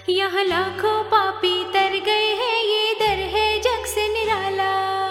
यहाँ लाखों पापी तर गए हैं, ये दर है जग से निराला।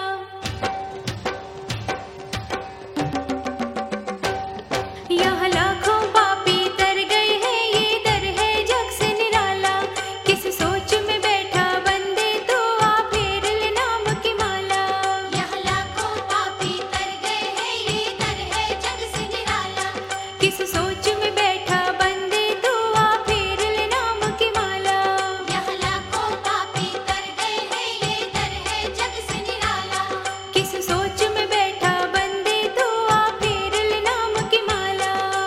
यहाँ लाखों पापी तर गए हैं, ये दर है जग से निराला। किस सोच में बैठा बंदे तू, आ फेर ले नाम की माला। यहाँ लाखों पापी तर गए हैं, ये दर है जग से निराला। किस सोच में बैठा बंदे तू, आ फेर ले नाम की माला। यहाँ लाखों पापी तर गए हैं, ये दर है जग से निराला। किस सोच में बैठा बंदे तू, आ फेर ले नाम की माला।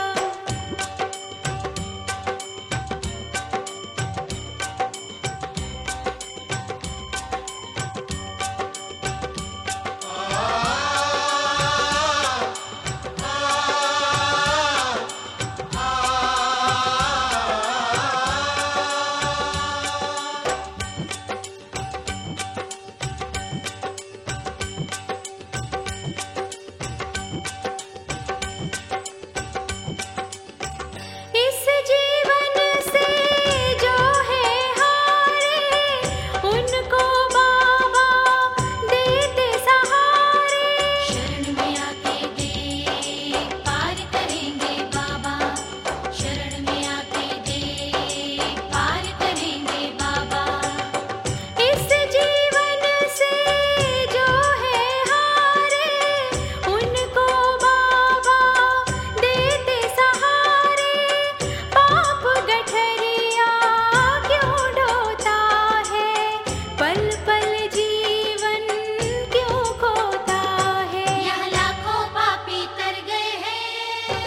इस जीवन से जो है हारे, उनको बाबा देते सहारे। शरण में आके देख पार करेंगे बाबा। शरण में आके देख पार करेंगे बाबा। इस जीवन से जो है हारे, उनको बाबा देते सहारे। पाप गठरिया क्यों ढोता है, पल पल जीवन क्यों खोता है। यहाँ लाखों पापी तर गए हैं।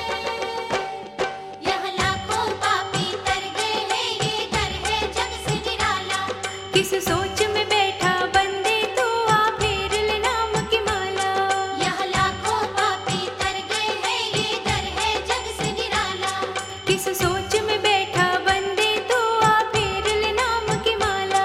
यहाँ लाखों पापी तर गए हैं, ये दर है जग से निराला। किस सोच में बैठा बंदे तू, आ फेर ले नाम की माला। यहाँ लाखों पापी तर गए हैं, ये दर है जग से निराला। किस सोच में बैठा बंदे तू, आ फेर ले नाम की माला।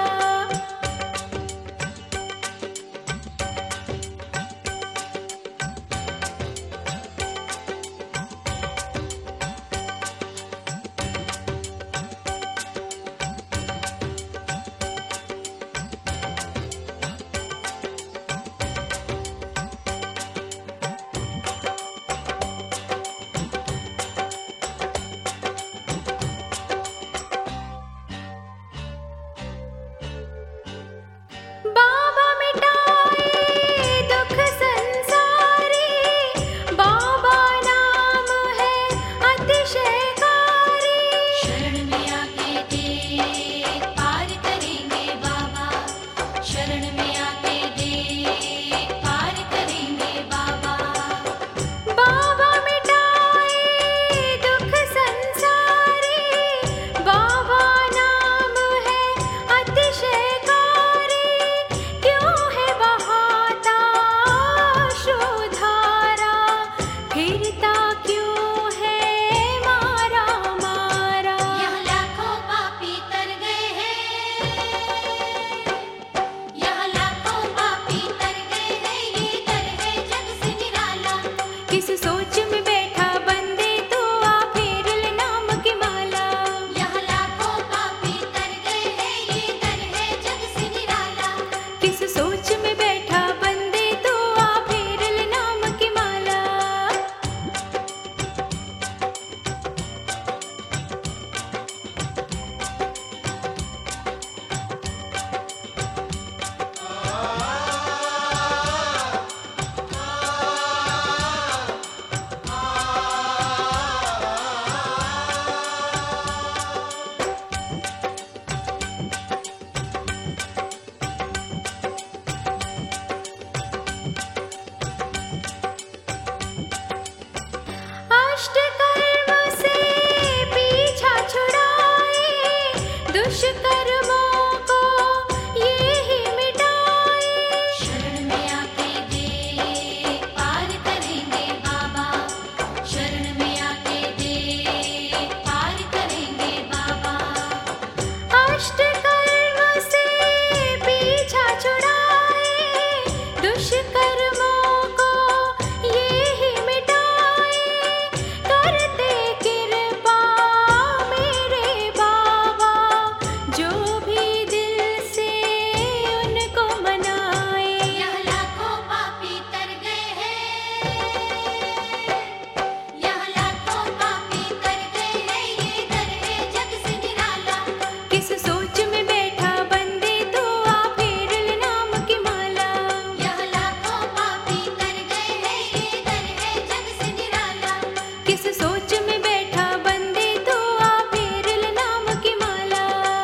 किस सोच में बैठा बंदे तू आ फेर ले नाम की माला।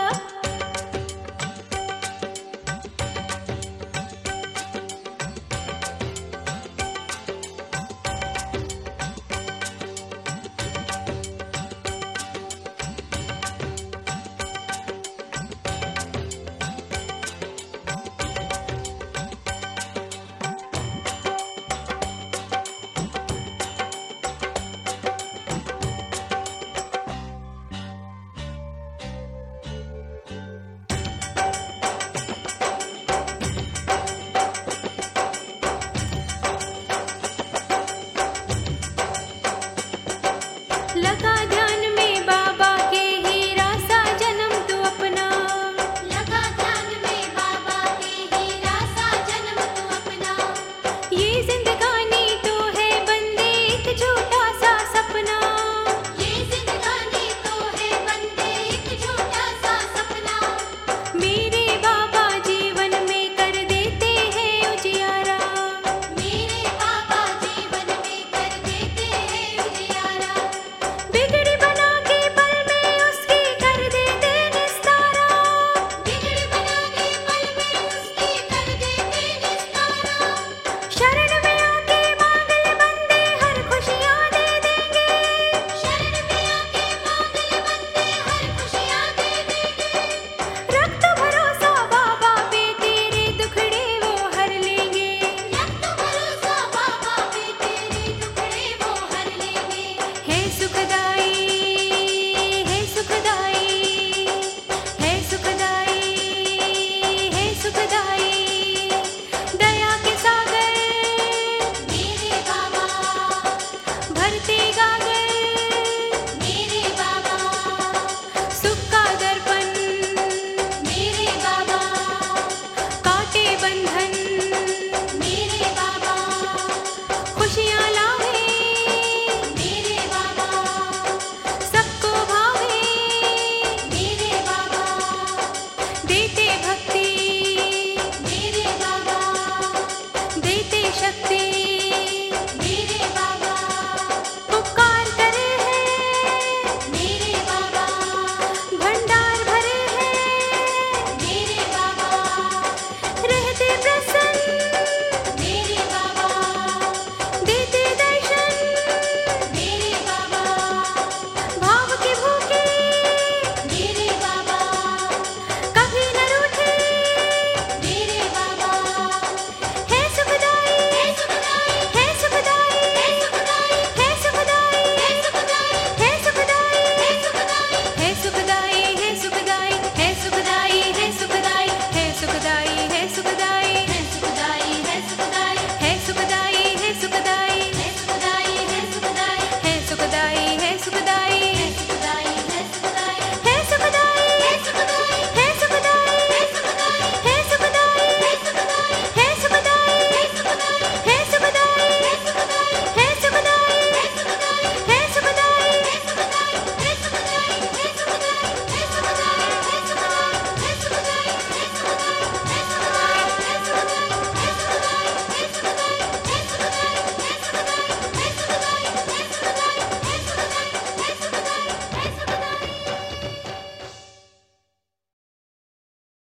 लगा ध्यान में बाबा के हीरा सा जन्म तू अपना। लगा ध्यान में बाबा के हीरा सा जन्म तू अपना। ये जिंदगानी तो है बंदे एक झूठा सा सपना। ये जिंदगानी तो है बंदे एक झूठा सा सपना। मेरे बाबा जीवन में कर देते हैं उजियारा। मेरे बाबा जीवन में कर देते हैं उजियारा। बिगड़ी बना के पल में उसकी कर देते निस्तारा। बिगड़ी बना के पल में उसकी कर देते निस्तारा। शरण में आके मांग ले बंदे हर खुशियाँ दे देंगे। शरण में आके मांग ले बंदे हर खुशियाँ दे देंगे। रख तो भरोसा बाबा पे तेरे दुखड़े वो हर लेंगे। रख तो भरोसा बाबा पे तेरे दुखड़े वो हर लेंगे। है सुखदाई है सुखदाई है सुखदाई है सुखदाई। दया के सागर मेरे बाबा भरते गागर।